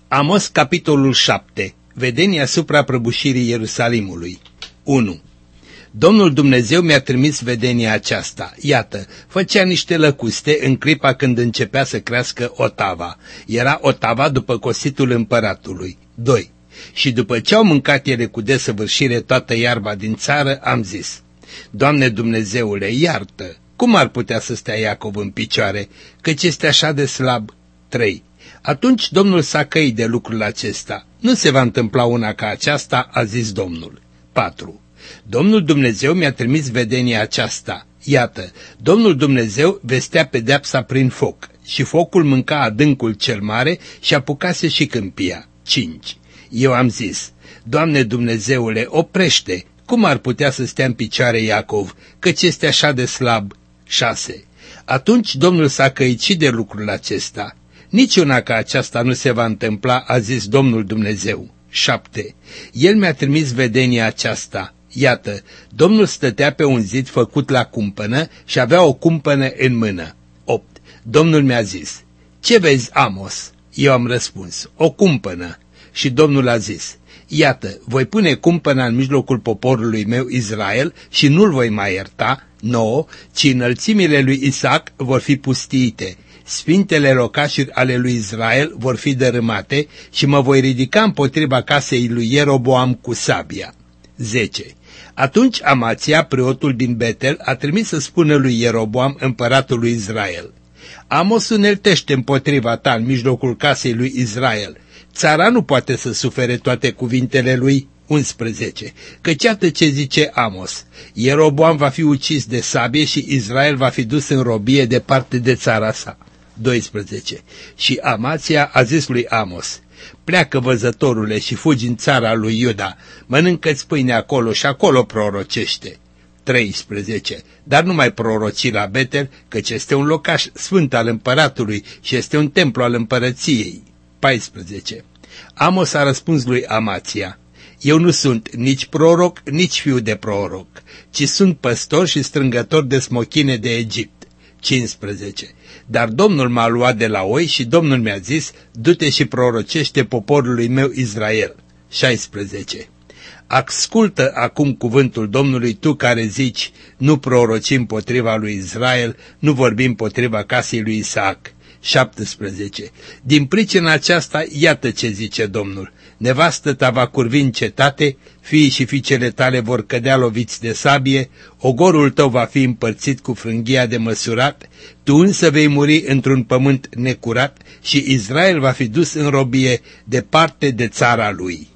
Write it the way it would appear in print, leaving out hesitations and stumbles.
Amos, capitolul 7. Vedenia asupra prăbușirii Ierusalimului. 1. Domnul Dumnezeu mi-a trimis vedenia aceasta. Iată, făcea niște lăcuste în clipa când începea să crească otava. Era otava după cositul împăratului. 2. Și după ce au mâncat ele cu desăvârșire toată iarba din țară, am zis: Doamne Dumnezeule, iartă! Cum ar putea să stea Iacov în picioare, căci este așa de slab? 3. Atunci Domnul s-a căit de lucrul acesta. Nu se va întâmpla una ca aceasta, a zis Domnul. 4. Domnul Dumnezeu mi-a trimis vedenia aceasta. Iată, Domnul Dumnezeu vestea pedeapsa prin foc, și focul mânca adâncul cel mare și apucase și câmpia. 5. Eu am zis: Doamne Dumnezeule, oprește! Cum ar putea să stea în picioare Iacov, căci este așa de slab? 6. Atunci Domnul s-a căit și de lucrul acesta. Niciuna ca aceasta nu se va întâmpla, a zis Domnul Dumnezeu. 7. El mi-a trimis vedenia aceasta. Iată, Domnul stătea pe un zid făcut la cumpănă și avea o cumpănă în mână. 8. Domnul mi-a zis: Ce vezi, Amos? Eu am răspuns: O cumpănă. Și Domnul a zis: Iată, voi pune cumpăna în mijlocul poporului meu Israel și nu-l voi mai ierta, 9, ci înălțimile lui Isaac vor fi pustiite, sfintele locașuri ale lui Israel vor fi dărâmate și mă voi ridica împotriva casei lui Ieroboam cu sabia. 10. Atunci Amația, preotul din Betel, a trimis să spună lui Ieroboam, împăratul lui Israel: Amos îneltește împotriva ta în mijlocul casei lui Israel. Țara nu poate să sufere toate cuvintele lui. 11. Căci iată ce zice Amos: Ieroboam va fi ucis de sabie și Israel va fi dus în robie departe de țara sa. 12. Și Amația a zis lui Amos: Pleacă, văzătorule, și fugi în țara lui Iuda, mănâncă-ți pâine acolo și acolo prorocește. 13. Dar nu mai proroci la Betel, căci este un locaș sfânt al împăratului și este un templu al împărăției. 14. Amos a răspuns lui Amația: Eu nu sunt nici proroc, nici fiu de proroc, ci sunt păstor și strângător de smochine de Egipt. 15. Dar Domnul m-a luat de la oi și Domnul mi-a zis: Du-te și prorocește poporului meu Israel. 16. Ascultă acum cuvântul Domnului, tu care zici: Nu proroci împotriva lui Israel, nu vorbi împotriva casei lui Isaac. 17. Din pricina aceasta, iată ce zice Domnul: Nevastă ta va curvi în cetate, fiii și fiicele tale vor cădea loviți de sabie, ogorul tău va fi împărțit cu frânghia de măsurat, tu însă vei muri într-un pământ necurat și Israel va fi dus în robie departe de țara lui.